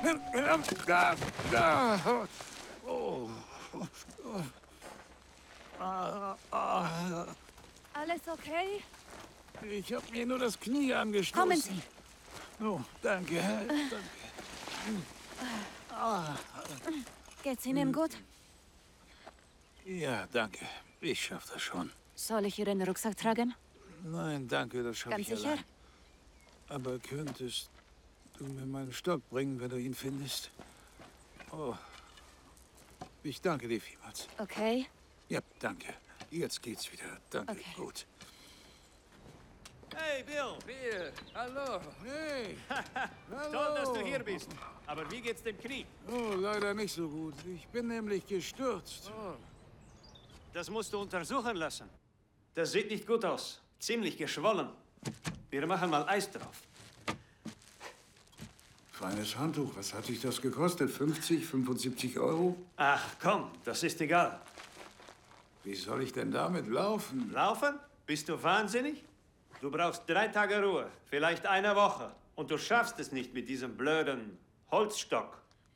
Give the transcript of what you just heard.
Oh. Alles okay? Ich habe mir nur das Knie angestoßen. Kommen Sie. Oh, danke. Danke. Geht's Ihnen gut? Ja, danke. Ich schaff das schon. Soll ich Ihren Rucksack tragen? Nein, danke, das schaffe Ganz ich sicher? allein. Aber könntest du mir meinen Stock bringen, wenn du ihn findest? Oh, ich danke dir vielmals. Okay. Ja, danke. Jetzt geht's wieder. Danke, Okay. gut. Hey, Bill. Bill, hallo. Hey. Hallo. Toll, dass du hier bist. Aber wie geht's dem Knie? Oh, leider nicht so gut. Ich bin nämlich gestürzt. Das musst du untersuchen lassen. Das sieht nicht gut aus. Ziemlich geschwollen. Wir machen mal Eis drauf. Feines Handtuch. Was hat dich das gekostet? 50, 75 Euro? Ach, komm, das ist egal. Wie soll ich denn damit laufen? Laufen? Bist du wahnsinnig? Du brauchst 3 Tage Ruhe, vielleicht eine Woche. Und du schaffst es nicht mit diesem blöden Holzstock.